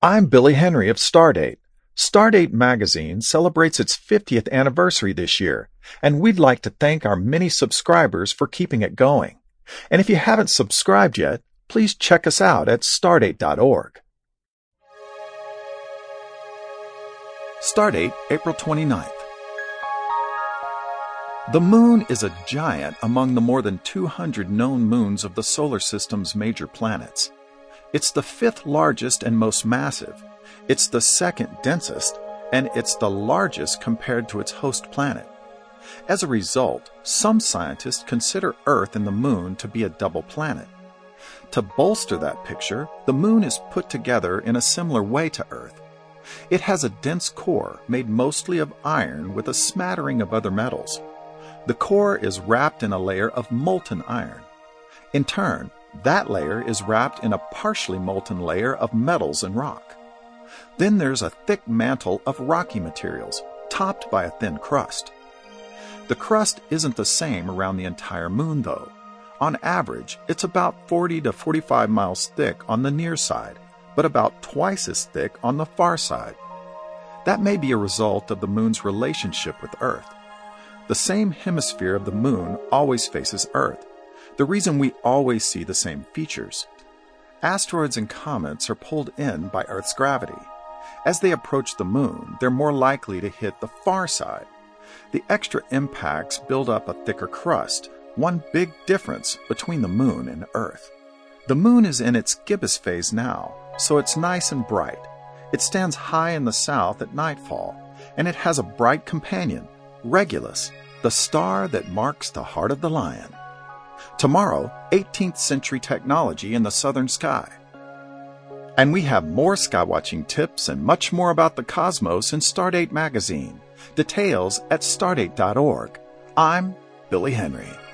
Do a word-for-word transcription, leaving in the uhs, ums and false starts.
I'm Billy Henry of Stardate. Stardate magazine celebrates its fiftieth anniversary this year, and we'd like to thank our many subscribers for keeping it going. And if you haven't subscribed yet, please check us out at stardate dot org. Stardate, April twenty-ninth. The Moon is a giant among the more than two hundred known moons of the solar system's major planets. It's the fifth largest and most massive. It's the second densest, and it's the largest compared to its host planet. As a result, some scientists consider Earth and the Moon to be a double planet. To bolster that picture, the Moon is put together in a similar way to Earth. It has a dense core made mostly of iron with a smattering of other metals. The core is wrapped in a layer of molten iron. In turn, that layer is wrapped in a partially molten layer of metals and rock. Then there's a thick mantle of rocky materials, topped by a thin crust. The crust isn't the same around the entire Moon, though. On average, it's about forty to forty-five miles thick on the near side, but about twice as thick on the far side. That may be a result of the Moon's relationship with Earth. The same hemisphere of the Moon always faces Earth, the reason we always see the same features. Asteroids and comets are pulled in by Earth's gravity. As they approach the Moon, they're more likely to hit the far side. The extra impacts build up a thicker crust, one big difference between the Moon and Earth. The Moon is in its gibbous phase now, so it's nice and bright. It stands high in the south at nightfall, and it has a bright companion, Regulus, the star that marks the heart of the lion. Tomorrow, eighteenth century technology in the southern sky. And we have more skywatching tips and much more about the cosmos in Stardate magazine. Details at stardate dot org. I'm Billy Henry.